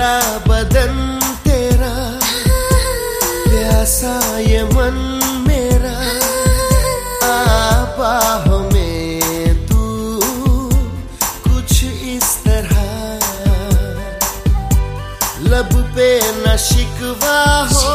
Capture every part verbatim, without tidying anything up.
काला बदन तेरा, प्यासा ये मन मेरा, आ बाहों में तू कुछ इस तरह, लब पे न शिकवा हो,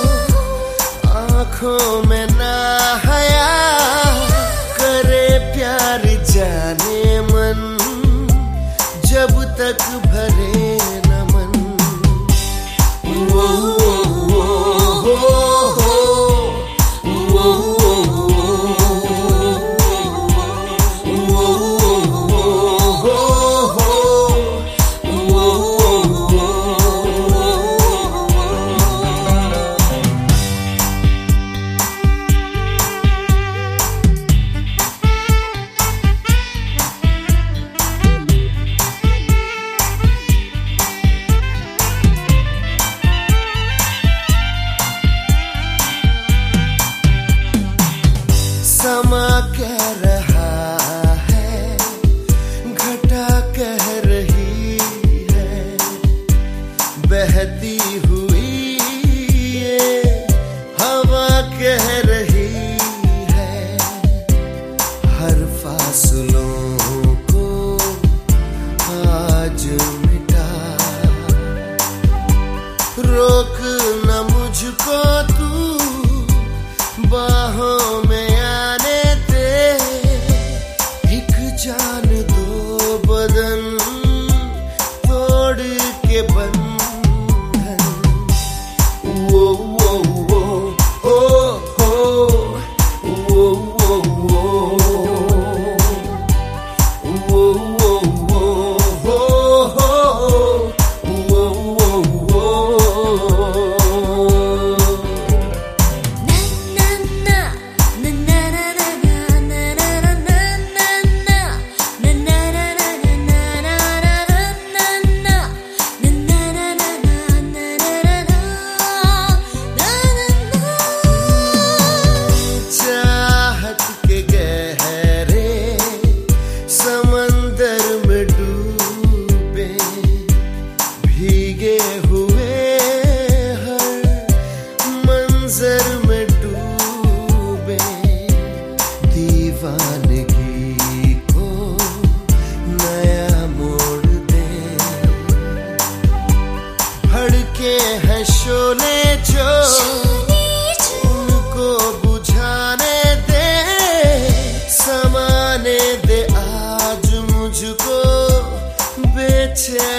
आँखों में ना हया, करे प्यार जाने मन, जब तक भरे न मन। ओ, ओ, ओ, ओ, समा कह रहा है, घटा कह रही है, बहती हुई ये हवा कह रही है, हर फासलों को आज मिटा, रोक न मुझको तू बाहों में, जान दो बदन तोड़ के बंधन। ओ ओ ओ ओ ओ ओ दीवानगी को नया मोड़ दे, भड़के हैं शोले जो उनको बुझाने दे, समाने दे आज मुझको बेचैन।